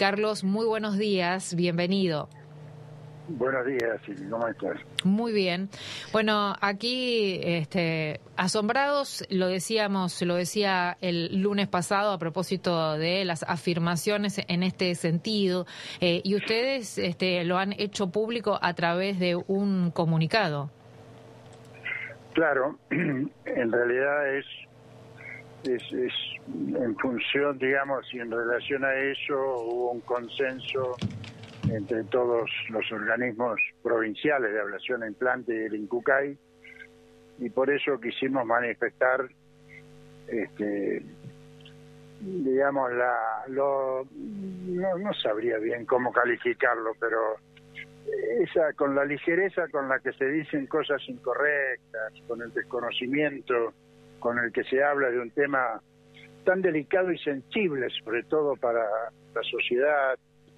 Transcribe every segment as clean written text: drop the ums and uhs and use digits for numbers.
Carlos, muy buenos días, bienvenido. Buenos días, Silvia, ¿cómo estás? Muy bien. Bueno, aquí asombrados, lo decía el lunes pasado a propósito de las afirmaciones en este sentido, y ustedes lo han hecho público a través de un comunicado. Claro, en realidad es en función, digamos, y en relación a eso hubo un consenso entre todos los organismos provinciales de ablación e implante y el INCUCAI, y por eso quisimos manifestar, digamos, no sabría bien cómo calificarlo, pero con la ligereza con la que se dicen cosas incorrectas, con el desconocimiento con el que se habla de un tema tan delicado y sensible, sobre todo para la sociedad,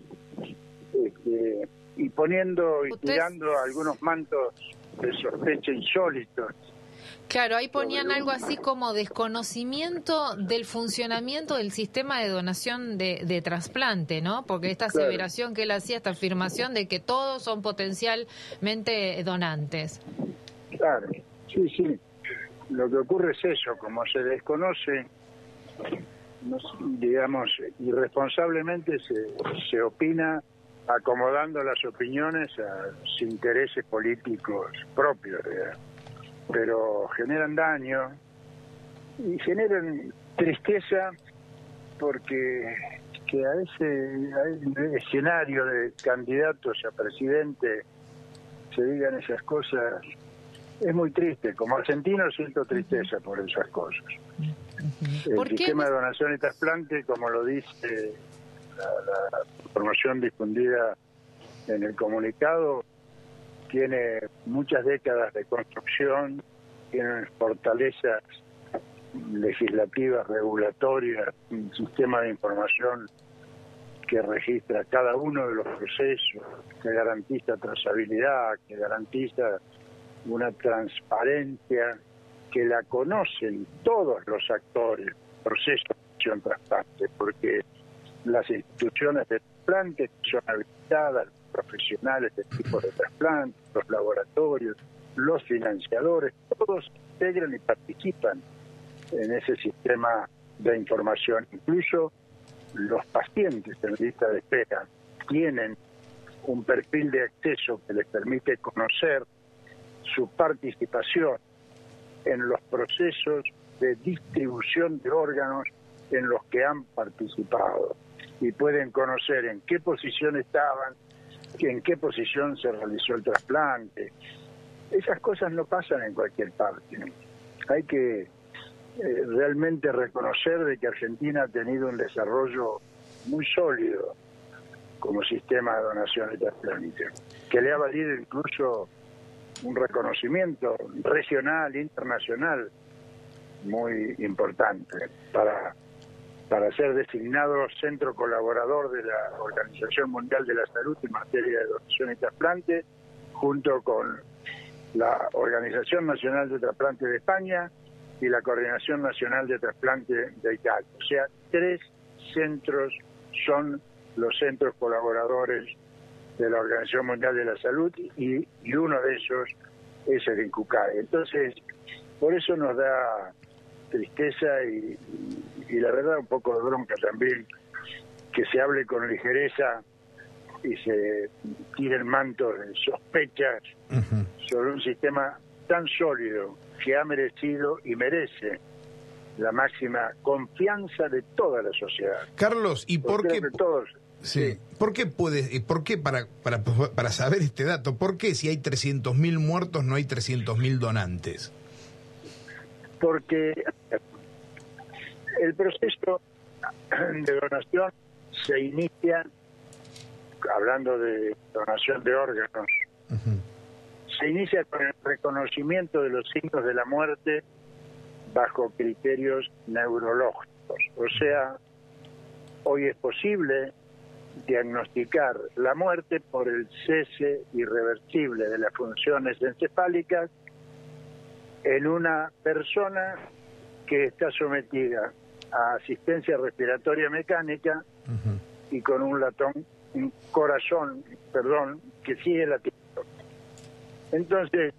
y poniendo y tirando algunos mantos de sospecha insólitos. Claro, ahí ponían algo así como desconocimiento del funcionamiento del sistema de donación de trasplante, ¿no? Porque esta aseveración que él hacía, esta afirmación de que todos son potencialmente donantes. Claro, sí. Lo que ocurre es eso, como se desconoce, digamos, irresponsablemente se opina acomodando las opiniones a los intereses políticos propios, ¿verdad? Pero generan daño y generan tristeza porque que a ese escenario de candidatos a presidente se digan esas cosas es muy triste. Como argentino siento tristeza por esas cosas. El sistema de donación y trasplante, como lo dice la información difundida en el comunicado, tiene muchas décadas de construcción, tiene fortalezas legislativas, regulatorias, un sistema de información que registra cada uno de los procesos, que garantiza trazabilidad, que garantiza una transparencia, que la conocen todos los actores del proceso de acción trasplante, porque las instituciones de trasplante son habilitadas, los profesionales de tipos de trasplante, los laboratorios, los financiadores, todos integran y participan en ese sistema de información. Incluso los pacientes en lista de espera tienen un perfil de acceso que les permite conocer su participación en los procesos de distribución de órganos en los que han participado, y pueden conocer en qué posición estaban, en qué posición se realizó el trasplante. Esas cosas no pasan en cualquier parte. Hay que realmente reconocer de que Argentina ha tenido un desarrollo muy sólido como sistema de donación y trasplante, que le ha valido incluso un reconocimiento regional, internacional, muy importante para ser designado centro colaborador de la Organización Mundial de la Salud en materia de donación y trasplante, junto con la Organización Nacional de Trasplante de España y la Coordinación Nacional de Trasplante de Italia. O sea, 3 centros son los centros colaboradores de la Organización Mundial de la Salud y uno de ellos es el INCUCAI. Entonces, por eso nos da tristeza y la verdad un poco de bronca también que se hable con ligereza y se tiren mantos de sospechas sobre un sistema tan sólido que ha merecido y merece la máxima confianza de toda la sociedad. Carlos, ¿y por qué? Todos. Sí. ¿Por qué para saber este dato, por qué si hay 300.000 muertos no hay 300.000 donantes? Porque el proceso de donación se inicia, hablando de donación de órganos, se inicia con el reconocimiento de los signos de la muerte bajo criterios neurológicos. O sea, hoy es posible diagnosticar la muerte por el cese irreversible de las funciones encefálicas en una persona que está sometida a asistencia respiratoria mecánica y con un corazón, que sigue latiendo. Entonces,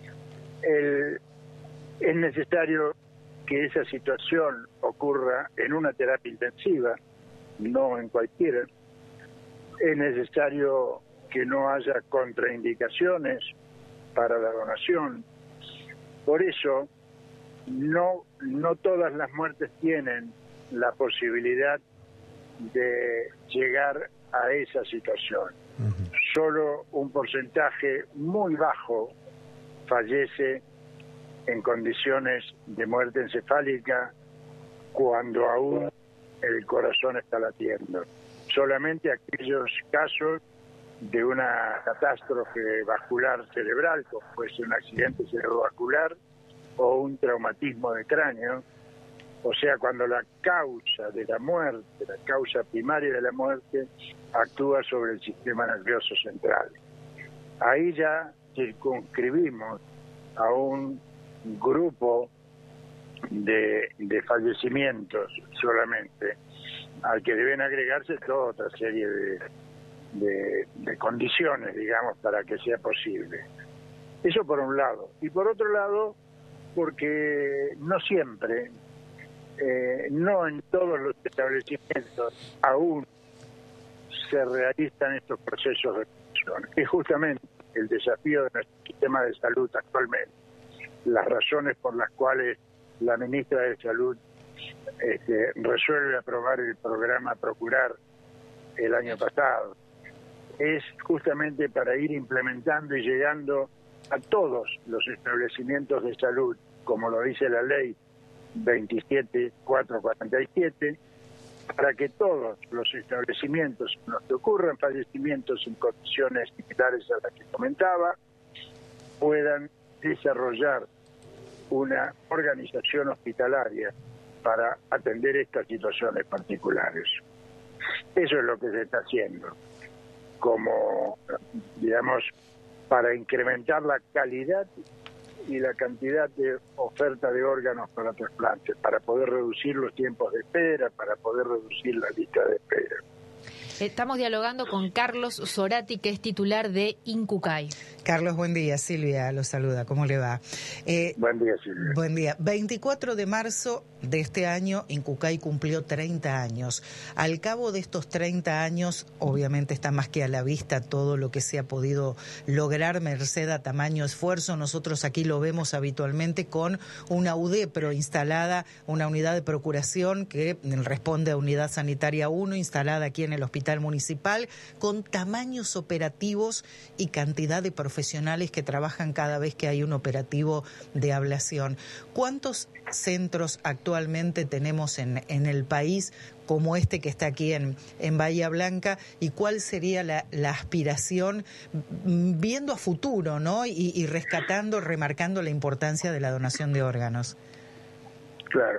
es necesario que esa situación ocurra en una terapia intensiva, no en cualquiera. Es necesario que no haya contraindicaciones para la donación. Por eso, no todas las muertes tienen la posibilidad de llegar a esa situación. Solo un porcentaje muy bajo fallece en condiciones de muerte encefálica cuando aún el corazón está latiendo. Solamente aquellos casos de una catástrofe vascular cerebral, como puede ser un accidente cerebrovascular o un traumatismo de cráneo, o sea, cuando la causa de la muerte, la causa primaria de la muerte, actúa sobre el sistema nervioso central. Ahí ya circunscribimos a un grupo de fallecimientos solamente, al que deben agregarse toda otra serie de condiciones, digamos, para que sea posible. Eso por un lado. Y por otro lado, porque no siempre, no en todos los establecimientos aún se realizan estos procesos de donación. Es justamente el desafío de nuestro sistema de salud actualmente. Las razones por las cuales la ministra de Salud resuelve aprobar el programa Procurar el año pasado, es justamente para ir implementando y llegando a todos los establecimientos de salud, como lo dice la ley 27447, para que todos los establecimientos en los que ocurran fallecimientos en condiciones similares a las que comentaba, puedan desarrollar una organización hospitalaria para atender estas situaciones particulares. Eso es lo que se está haciendo, como, digamos, para incrementar la calidad y la cantidad de oferta de órganos para trasplantes, para poder reducir los tiempos de espera, para poder reducir la lista de espera. Estamos dialogando con Carlos Zorati, que es titular de INCUCAI. Carlos, buen día. Silvia lo saluda. ¿Cómo le va? Buen día, Silvia. Buen día. 24 de marzo de este año, INCUCAI cumplió 30 años. Al cabo de estos 30 años, obviamente está más que a la vista todo lo que se ha podido lograr merced a tamaño esfuerzo. Nosotros aquí lo vemos habitualmente con una UDEPRO instalada, una unidad de procuración que responde a Unidad Sanitaria 1, instalada aquí en el Hospital Municipal, con tamaños operativos y cantidad de profesionales que trabajan cada vez que hay un operativo de ablación. ¿Cuántos centros actualmente tenemos en el país como este que está aquí en Bahía Blanca, y cuál sería la aspiración viendo a futuro, ¿no? Y rescatando, remarcando la importancia de la donación de órganos? Claro.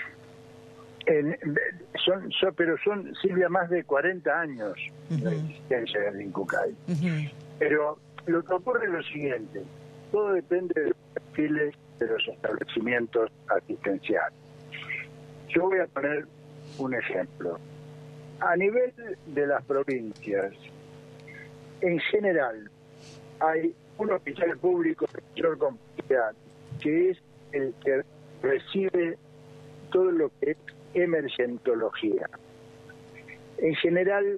Son, Silvia, más de 40 años de existencia del INCUCAI. Pero lo que ocurre es lo siguiente: todo depende de los perfiles de los establecimientos asistenciales. Yo voy a poner un ejemplo. A nivel de las provincias, en general, hay un hospital público de mayor complejidad, que es el que recibe todo lo que es emergentología. En general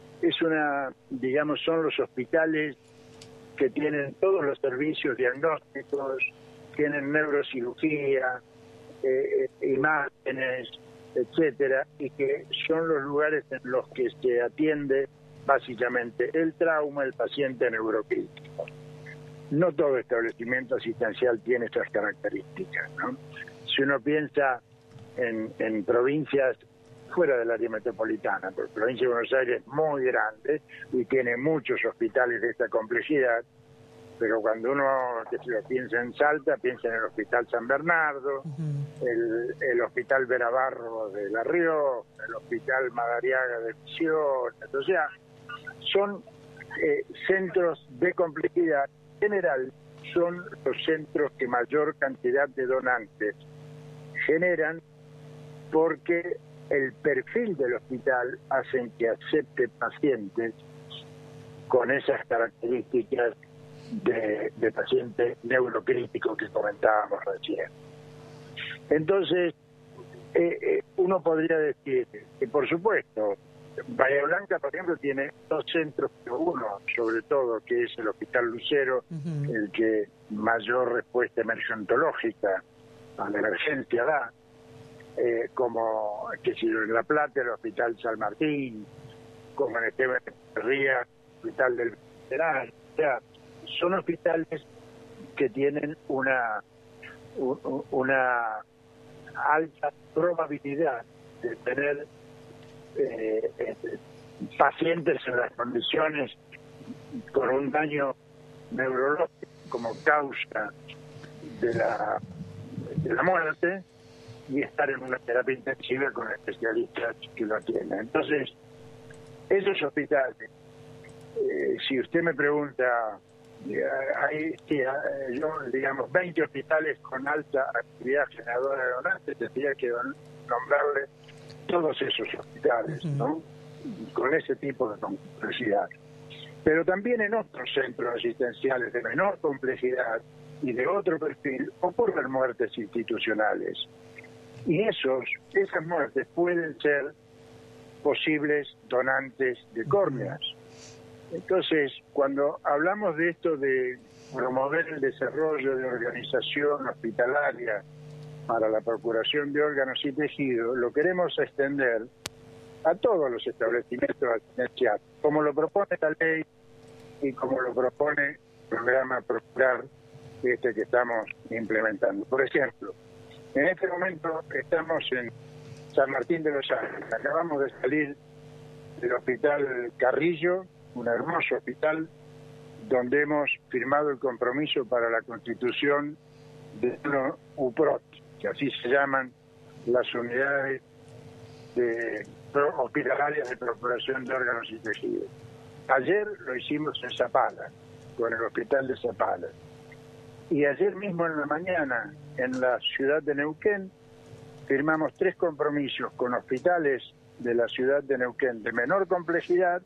son los hospitales que tienen todos los servicios diagnósticos, tienen neurocirugía, imágenes, etcétera, y que son los lugares en los que se atiende básicamente el trauma, el paciente neurocrítico. No todo establecimiento asistencial tiene esas características, ¿no? Si uno piensa en provincias fuera del área metropolitana, porque la provincia de Buenos Aires es muy grande y tiene muchos hospitales de esta complejidad, pero cuando uno piensa en Salta, piensa en el Hospital San Bernardo, el Hospital Verabarro de La Rioja, el Hospital Madariaga de Misiones, o sea, son centros de complejidad. En general, son los centros que mayor cantidad de donantes generan, porque el perfil del hospital hacen que acepte pacientes con esas características de paciente neurocrítico que comentábamos recién. Entonces, uno podría decir que, por supuesto, Bahía Blanca, por ejemplo, tiene 2 centros, pero uno, sobre todo, que es el Hospital Lucero, el que mayor respuesta emergentológica a la emergencia da, como que si en La Plata, el Hospital San Martín, como en Esteban Ría, Hospital del Federal. O sea, son hospitales que tienen una alta probabilidad de tener pacientes en las condiciones con un daño neurológico como causa de la muerte y estar en una terapia intensiva con especialistas que lo atienden. Entonces, esos hospitales, si usted me pregunta, hay, yo, digamos, 20 hospitales con alta actividad generadora de donantes, tendría que nombrarle todos esos hospitales, ¿no? Con ese tipo de complejidad. Pero también en otros centros asistenciales de menor complejidad y de otro perfil ocurren muertes institucionales. Y esas muertes pueden ser posibles donantes de córneas. Entonces, cuando hablamos de esto de promover el desarrollo de organización hospitalaria para la procuración de órganos y tejidos, lo queremos extender a todos los establecimientos asistenciales, como lo propone la ley y como lo propone el programa Procurar que estamos implementando. Por ejemplo, en este momento estamos en San Martín de los Andes. Acabamos de salir del Hospital Carrillo, un hermoso hospital, donde hemos firmado el compromiso para la constitución de una UPROT, que así se llaman las unidades hospitalarias de procuración de órganos y tejidos. Ayer lo hicimos en Zapala, con el hospital de Zapala. Y ayer mismo en la mañana, en la ciudad de Neuquén, firmamos 3 compromisos con hospitales de la ciudad de Neuquén de menor complejidad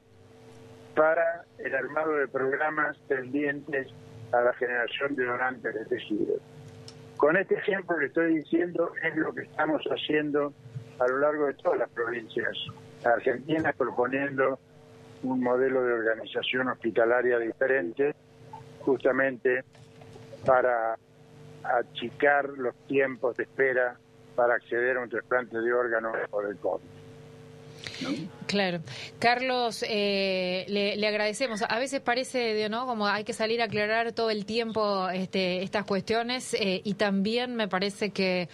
para el armado de programas tendientes a la generación de donantes de tejidos. Con este ejemplo que estoy diciendo es lo que estamos haciendo a lo largo de todas las provincias argentinas, proponiendo un modelo de organización hospitalaria diferente, justamente para achicar los tiempos de espera para acceder a un trasplante de órganos o de córnea. ¿No? Claro. Carlos, le agradecemos. A veces parece, ¿no?, como hay que salir a aclarar todo el tiempo estas cuestiones y también me parece que,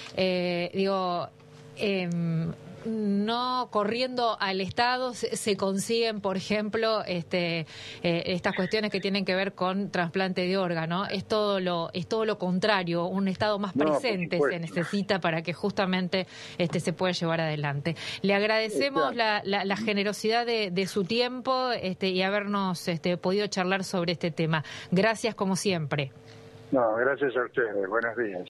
no corriendo al Estado se consiguen, por ejemplo, estas cuestiones que tienen que ver con trasplante de órgano. Es todo lo contrario, un Estado más presente se necesita para que justamente se pueda llevar adelante. Le agradecemos la generosidad de su tiempo y habernos podido charlar sobre este tema. Gracias como siempre. No, gracias a ustedes. Buenos días.